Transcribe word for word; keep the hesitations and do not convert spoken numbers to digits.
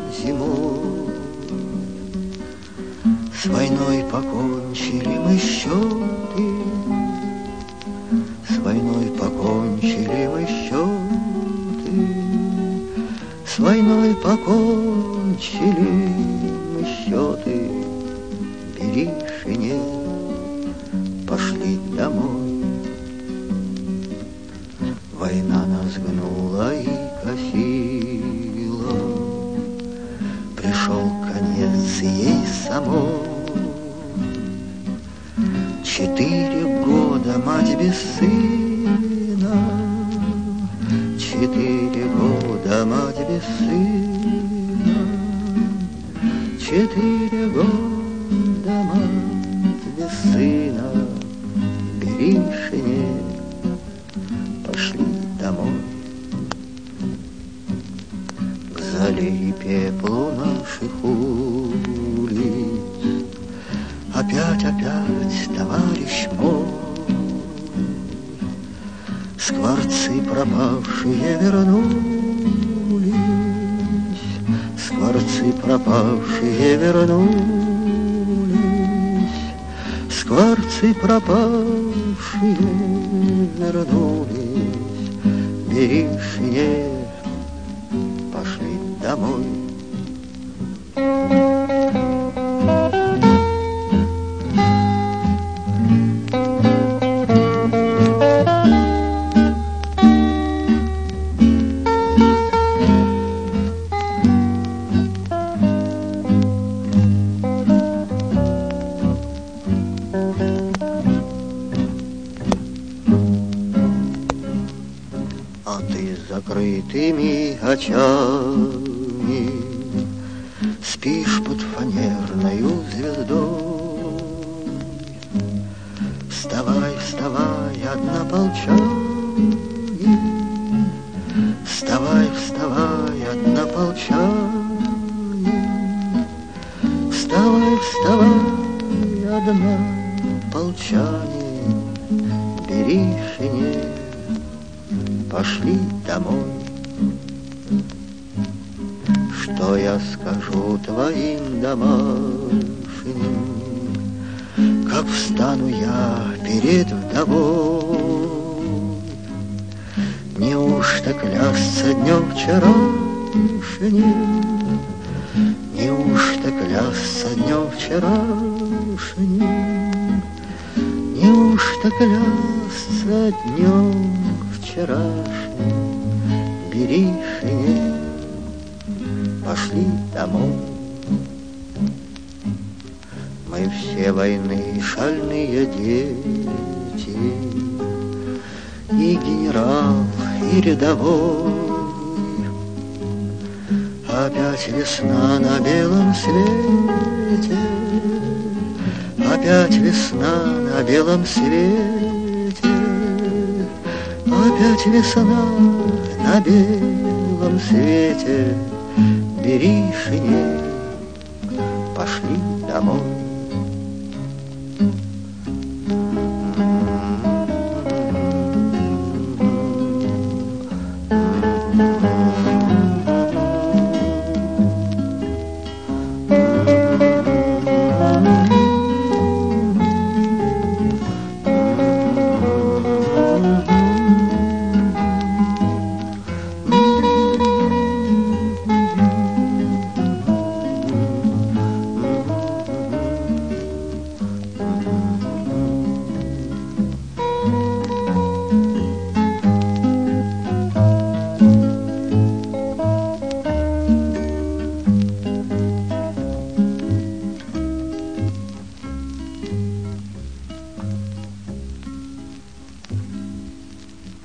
зимой. С войной покончили мы счеты, с войной покончили мы счеты, с войной покончили мы счеты. Бери шинель, пошли домой. Война нас гнула и косила, пришел конец ей самой. Четыре года мать без сына, четыре года мать без сына, четыре года мать без сына. Бери шинель, пошли домой. К зале и пеплу наших улиц опять, опять, товарищ мой, скворцы пропавшие вернулись, скворцы пропавшие вернулись, скворцы пропавшие вернулись. Бери шинель, пошли домой. А ты с закрытыми очами спишь под фанерною звездой. Вставай, вставай, однополчане, вставай, вставай, однополчане, вставай, вставай, однополчане. Бери шинель, пошли домой. Что я скажу твоим домашним, как встану я перед вдовой? Неужто клясться днем вчерашним, неужто клясться днем вчерашним, неужто клясться днем вчерашним? Бери шинель, пошли домой. Мы все войны шальные дети, и генерал, и рядовой. Опять весна на белом свете, опять весна на белом свете, опять весна на белом свете. Бери шинель, пошли домой.